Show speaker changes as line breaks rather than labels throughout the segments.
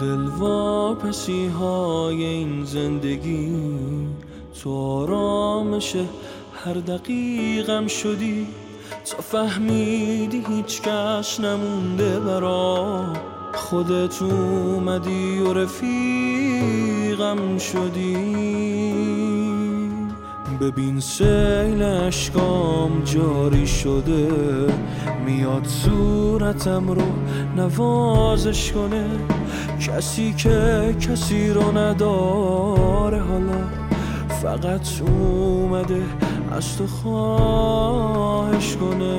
دلواپسی های این زندگی، تو آرامش هر دقیقم شدی، تا فهمیدی هیچ کس نمونده برا، خودت اومدی و رفیقم شدی. ببین سیل اشکام جاری شده، میاد صورتم رو نوازش کنه، کسی که کسی رو نداره حالا، فقط اومده از تو خواهش کنه.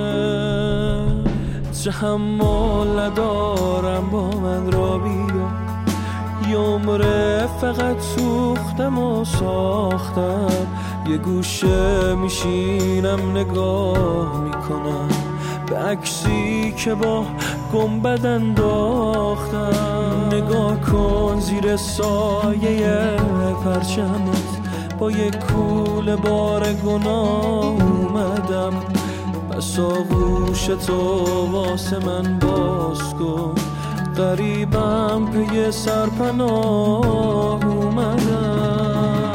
تحمل ندارم با من را بیا، یه عمره فقط سوختم و ساختم، یه گوشه میشینم نگاه میکنم به عکسی که با گنبد انداختم. نگاه کن زیر سایه پرچمت، با یه کوله بار گناه اومدم، بس آغوش تو واسه من باز کن، غریبم پی سرپناه اومدم.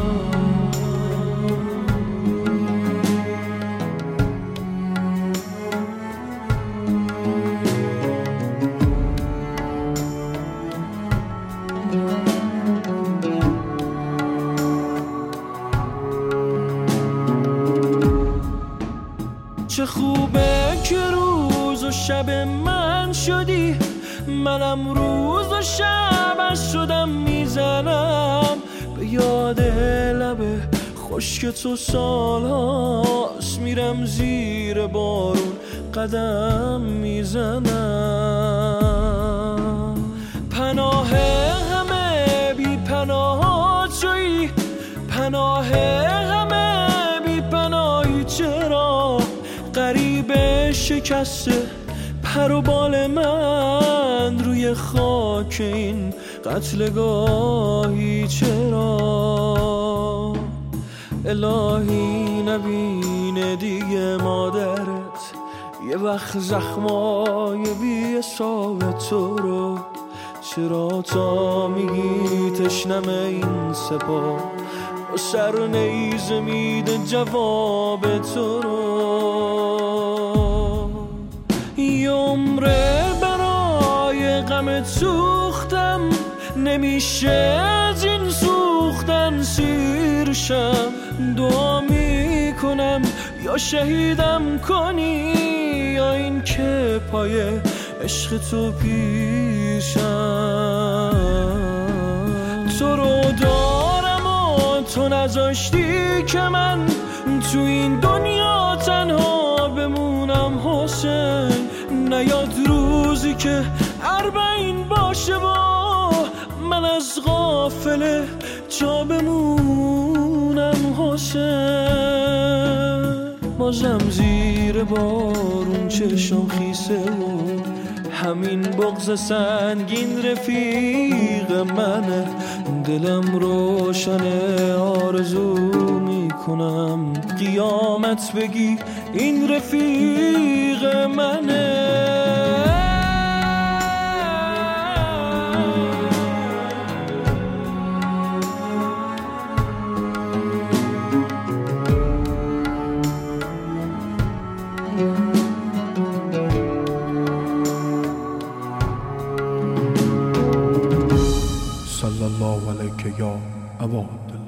چه خوبه که روز و شب من شدی، منم روز و شبش شدم میزنم به یاد لبه خشک تو سالهاست، میرم زیر بارون قدم میزنم. پناه همه بی پناه تویی، پناه همه بی پناهی، چرا غریبه شکسته پر و بال من روی خاک این قتلگاهی، چرا الهی نبینه دیگه مادرت یه وقت زخمای بی حساب تو رو، چرا تا میگی تشنم این سپاه و سر نیزه میده جواب تو رو. یه عمره برای غمت سوختم، نمیشه از این سوختن سیر شم، دعا میکنم یا شهیدم کنی، یا این که پای عشق تو پیشم. تو رو دارم و تو نذاشتی که من تو این دنیا تنها بمونم حسین، نیاد روزی که اربعین باشه با من از غافله جا بمونم حسین. بازم زیر بارون چشم خیسه و همین بغض سنگین رفیق منه، دلم روشنه آرزو میکنم قیامت بگی این رفیق منه.
صلی الله علیک یا ابا